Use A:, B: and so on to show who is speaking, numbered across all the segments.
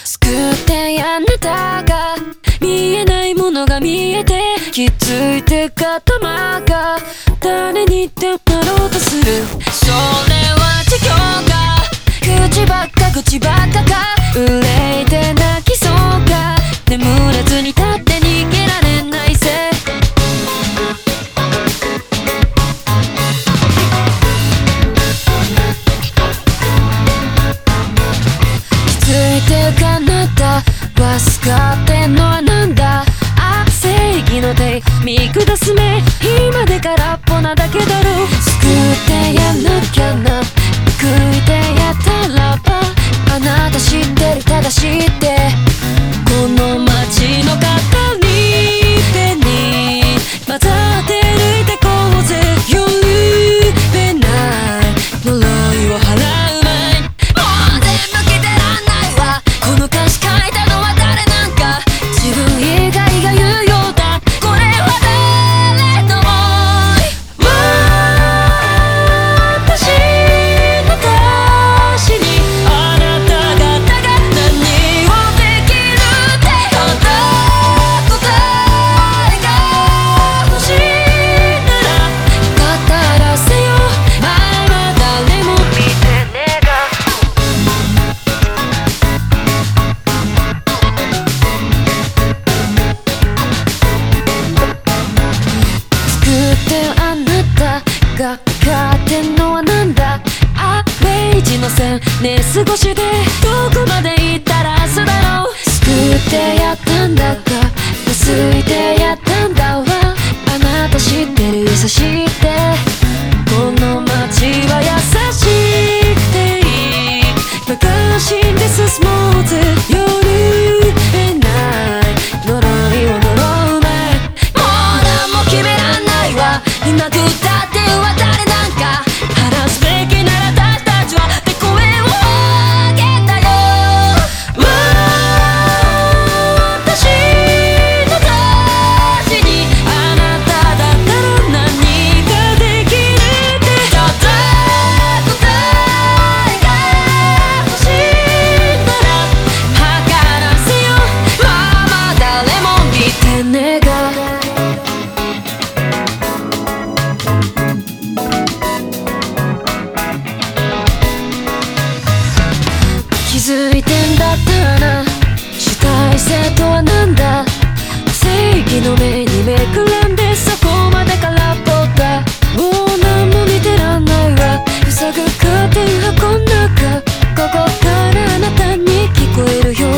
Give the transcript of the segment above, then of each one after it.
A: 救ってあなたが見えないものが見えて気づいて頭が誰にでもなろうとする。それは授業が口ばっかが憂いて泣きそうが眠れずに立って逃げられないぜ。気づいてかなたはすがってんのはなんだ。正義の手見下す目今で空っぽなだけだろう。救ってやんなきゃな救いてやったらばあなた知ってるただ知ってこの街の片に手に混ざって歩いてこうぜ。許せない呪いを払う前にもう全部聞いてらんないわ。この歌詞書いたのは誰なんか自分以外が言うようだ。これは誰の想い私の歌詞にあなた方が何をできるってほど答えが欲しいなら語らせよ前は誰も見てねえが。救ってあなたがかってんのはなんだ。0時の線寝過ごしでどこまで行ったら明日だろう。救ってやったんだかすいてやったんだわあなた知ってる優しいってこの街は優しくていい流しんで進もうぜ。許せない呪いを呪う前もう何も決めらんないわ。今食ったっては誰なんか話すべきなら私たちはって声を上げたよ。私の歌詞にあなただったら何ができるってただ答えが欲しいなら測らせよまあ誰も見てねえが。気づいてんだったら主体性とはなんだ。正義の目にめくらんでそこまで空っぽだ。もう何も見てらんないわ。塞ぐカーテン箱の中ここからあなたに聞こえるよ。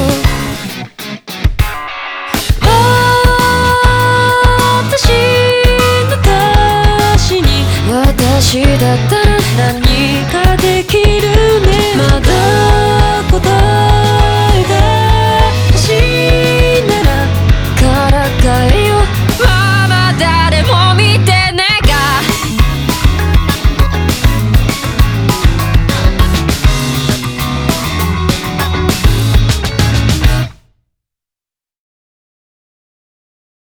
A: 私の歌詞に私だった